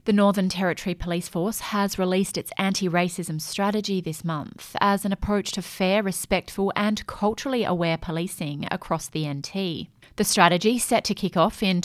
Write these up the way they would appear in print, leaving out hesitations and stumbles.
The Northern Territory Police Force has released its anti-racism strategy this month as an approach to fair, respectful and culturally aware policing across the NT. The strategy, set to kick off in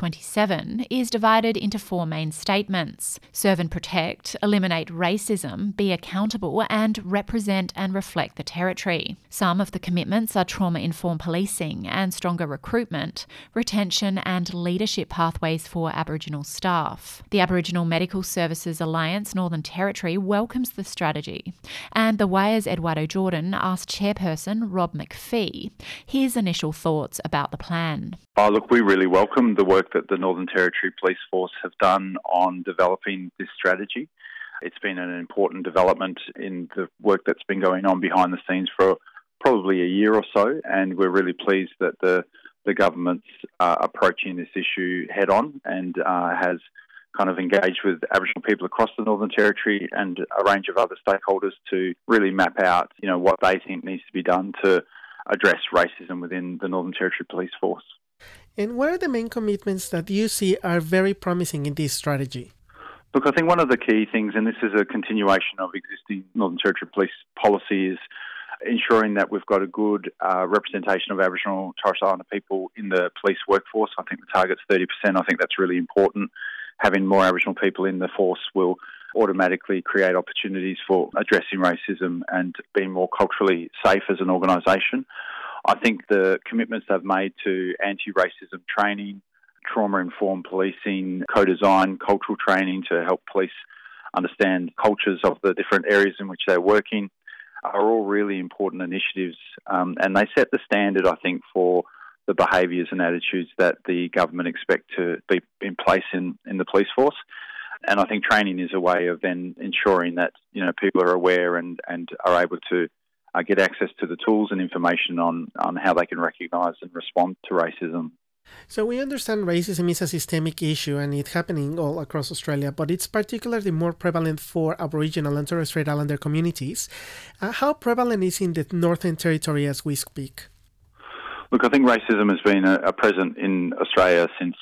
2027, is divided into 4 main statements: serve and protect, eliminate racism, be accountable and represent and reflect the Territory. Some of the commitments are trauma-informed policing and stronger recruitment, retention and leadership pathways for Aboriginal staff. The Aboriginal Medical Services Alliance Northern Territory welcomes the strategy, and the WIRE's Eduardo Jordan asked Chairperson Rob McPhee his initial thoughts about the plan. Look, we really welcome the work that the Northern Territory Police Force have done on developing this strategy. It's been an important development in the work that's been going on behind the scenes for probably a year or so, and we're really pleased that the government's approaching this issue head on and has kind of engaged with Aboriginal people across the Northern Territory and a range of other stakeholders to really map out, what they think needs to be done to address racism within the Northern Territory Police Force. And what are the main commitments that you see are very promising in this strategy? Look, I think one of the key things, and this is a continuation of existing Northern Territory Police policy, is ensuring that we've got a good representation of Aboriginal and Torres Strait Islander people in the police workforce. I think the target's 30%. I think that's really important. Having more Aboriginal people in the force will automatically create opportunities for addressing racism and being more culturally safe as an organisation. I think the commitments they've made to anti-racism training, trauma-informed policing, co-design, cultural training to help police understand cultures of the different areas in which they're working are all really important initiatives, and they set the standard, I think, for the behaviours and attitudes that the government expect to be in place in the police force. And I think training is a way of then ensuring that people are aware and are able to get access to the tools and information on how they can recognise and respond to racism. So we understand racism is a systemic issue and it's happening all across Australia, but it's particularly more prevalent for Aboriginal and Torres Strait Islander communities. How prevalent is it in the Northern Territory as we speak? Look, I think racism has been a present in Australia since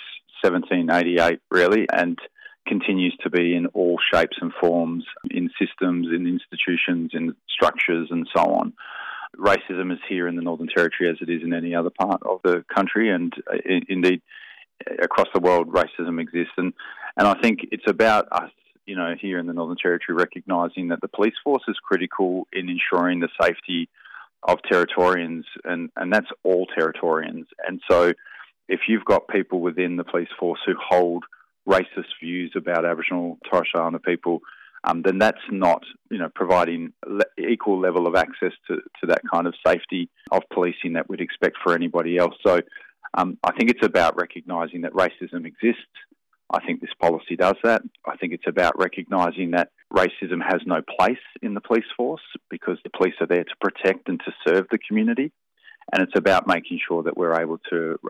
1788, really, and continues to be in all shapes and forms, in systems, in institutions, in structures and so on. Racism is here in the Northern Territory as it is in any other part of the country, and indeed across the world racism exists. And I think it's about us, here in the Northern Territory, recognising that the police force is critical in ensuring the safety of Territorians, and that's all Territorians. And so if you've got people within the police force who hold racist views about Aboriginal Torres Strait Islander people, then that's not, providing equal level of access to that kind of safety of policing that we'd expect for anybody else. So I think it's about recognising that racism exists. I think this policy does that. I think it's about recognising that racism has no place in the police force because the police are there to protect and to serve the community. And it's about making sure that we're able to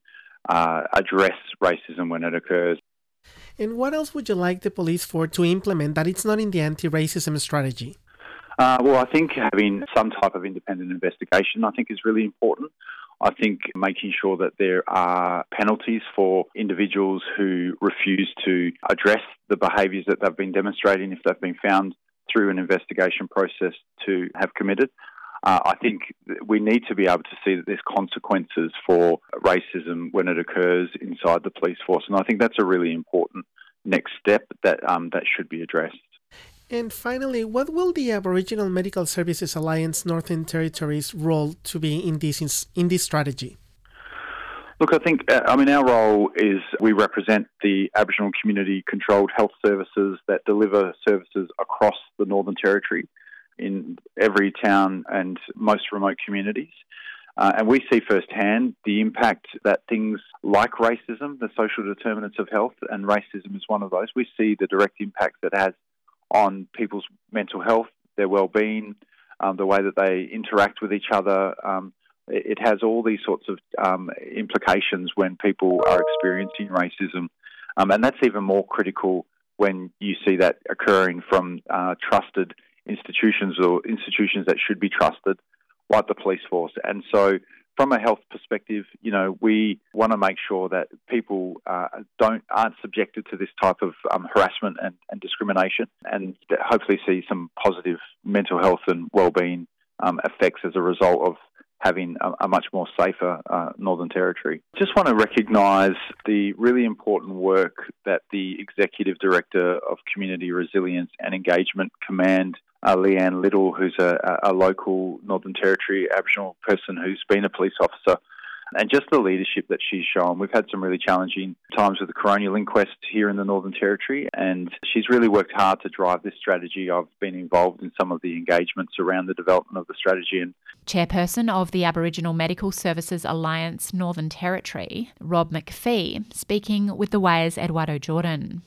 address racism when it occurs. And what else would you like the police force to implement that it's not in the anti-racism strategy? Well, I think having some type of independent investigation, I think, is really important. I think making sure that there are penalties for individuals who refuse to address the behaviours that they've been demonstrating if they've been found through an investigation process to have committed. I think we need to be able to see that there's consequences for racism when it occurs inside the police force, and I think that's a really important next step that should be addressed. And finally, what will the Aboriginal Medical Services Alliance Northern Territory's role to be in this strategy? Look, I think, our role is we represent the Aboriginal community-controlled health services that deliver services across the Northern Territory in every town and most remote communities. And we see firsthand the impact that things like racism, the social determinants of health, and racism is one of those. We see the direct impact that it has on people's mental health, their well-being, the way that they interact with each other. It has all these sorts of implications when people are experiencing racism. And that's even more critical when you see that occurring from trusted institutions or institutions that should be trusted, like the police force. And so from a health perspective, we want to make sure that people aren't subjected to this type of harassment and discrimination, and hopefully see some positive mental health and wellbeing effects as a result of having a much more safer Northern Territory. Just want to recognise the really important work that the Executive Director of Community Resilience and Engagement Command, Leanne Little, who's a local Northern Territory Aboriginal person who's been a police officer, and just the leadership that she's shown. We've had some really challenging times with the coronial inquest here in the Northern Territory, and she's really worked hard to drive this strategy. I've been involved in some of the engagements around the development of the strategy. Chairperson of the Aboriginal Medical Services Alliance Northern Territory, Rob McPhee, speaking with The Wire's Eduardo Jordan.